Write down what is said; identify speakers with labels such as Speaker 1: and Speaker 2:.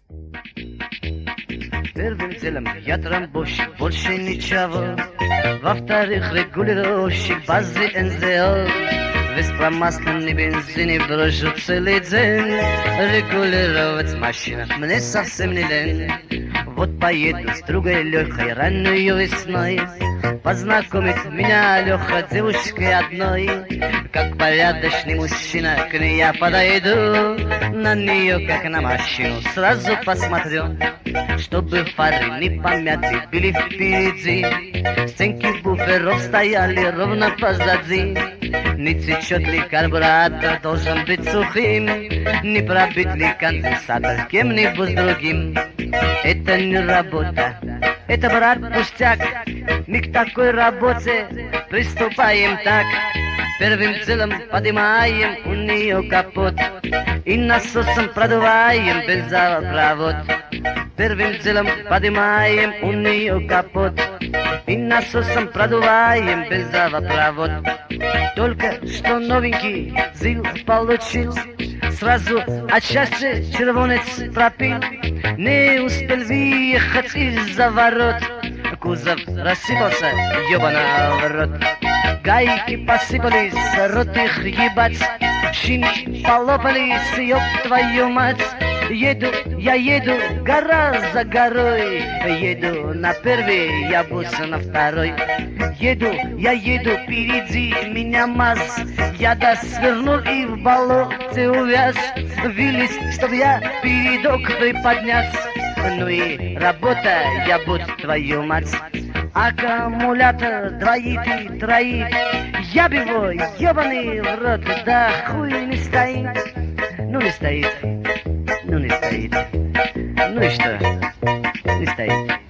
Speaker 1: Первым делом я трамбовщик, больше ничего. Во-вторых, регулировщик базы НЗО. Весь промасленный бензин и брожу целый день. Регулировать машину мне совсем не лень. Вот поеду с другой Лехой раннюю весной. Познакомит меня Леха девушкой одной. Как порядочный мужчина к ней я подойду. На нее, как на машину, сразу посмотрю. Чтобы фары не помяты были впереди. Стенки буферов стояли ровно позади. Не течет ли карбюратор, должен быть сухим. Не пробит ли конденсатор кем-нибудь другим. Это не работа, это, брат, пустяк. Мы к такой работе приступаем так. Первым делом поднимаем у нее капот и насосом продуваем бензопровод. Первым делом поднимаем у нее капот и насосом продуваем бензопровод. Только что новенький ЗИЛ получил, сразу от счастья червонец пропил. Не успел выехать из-за ворот, кузов рассыпался, ёбана в рот. Гайки посыпались, рот их ебать, шины полопались, ёб твою мать. Я еду, гора за горой, еду на первый, я буду на второй. Я еду, впереди меня МАЗ, я свернул и в болоте увяз. Вылез, чтоб я передок приподнять. Ну и работа, я буду твою мать. Аккумулятор двоит и троит, я бы его, ебаный в рот, да хуй не стоит. Ну не стоит, ну не стоит, ну и что, не стоит.